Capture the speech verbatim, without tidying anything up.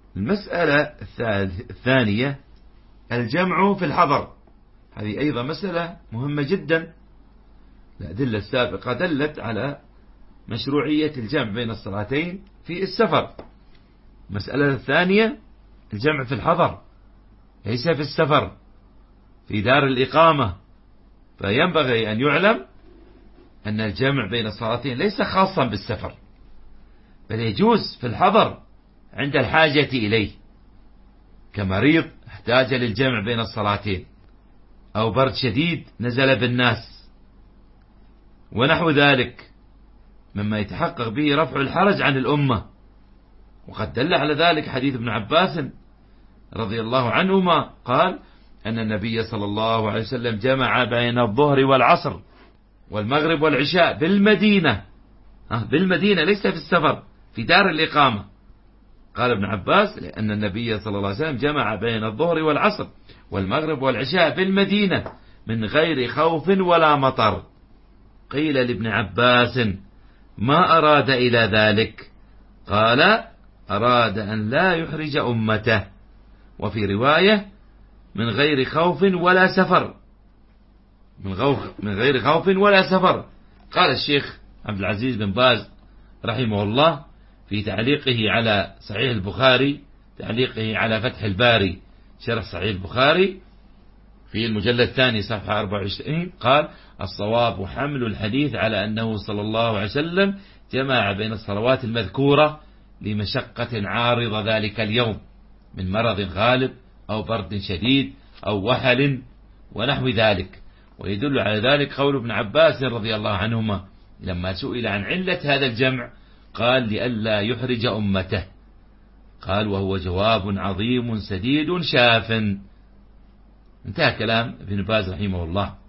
المسألة الثانية الجمع في الحضر، هذه أيضا مسألة مهمة جدا. الأدلة السابقة دلت على مشروعية الجمع بين الصلاتين في السفر. المسألة الثانية الجمع في الحضر، ليس في السفر، في دار الإقامة. فينبغي أن يعلم أن الجمع بين الصلاتين ليس خاصا بالسفر، بل يجوز في الحضر عند الحاجة إليه، كمريض احتاج للجمع بين الصلاتين، أو برد شديد نزل بالناس، ونحو ذلك مما يتحقق به رفع الحرج عن الأمة. وقد دل على ذلك حديث ابن عباس رضي الله عنهما قال أن النبي صلى الله عليه وسلم جمع بين الظهر والعصر والمغرب والعشاء بالمدينة، بالمدينة ليس في السفر، في دار الإقامة. قال ابن عباس لأن النبي صلى الله عليه وسلم جمع بين الظهر والعصر والمغرب والعشاء بالمدينة من غير خوف ولا مطر. قيل لابن عباس ما أراد إلى ذلك؟ قال أراد أن لا يحرج أمته. وفي رواية من غير خوف ولا سفر، من, من غير خوف ولا سفر. قال الشيخ عبد العزيز بن باز رحمه الله في تعليقه على صحيح البخاري، تعليقه على فتح الباري شرح صحيح البخاري في المجلد الثاني صفحة أربعة وعشرين، قال الصواب حمل الحديث على أنه صلى الله عليه وسلم جمع بين الصلوات المذكورة لمشقة عارض ذلك اليوم من مرض غالب أو برد شديد أو وحل ونحو ذلك. ويدل على ذلك قول ابن عباس رضي الله عنهما لما سئل عن علة هذا الجمع قال لئلا يحرج أمته. قال وهو جواب عظيم سديد شاف. انتهى كلام ابن باز رحمه الله.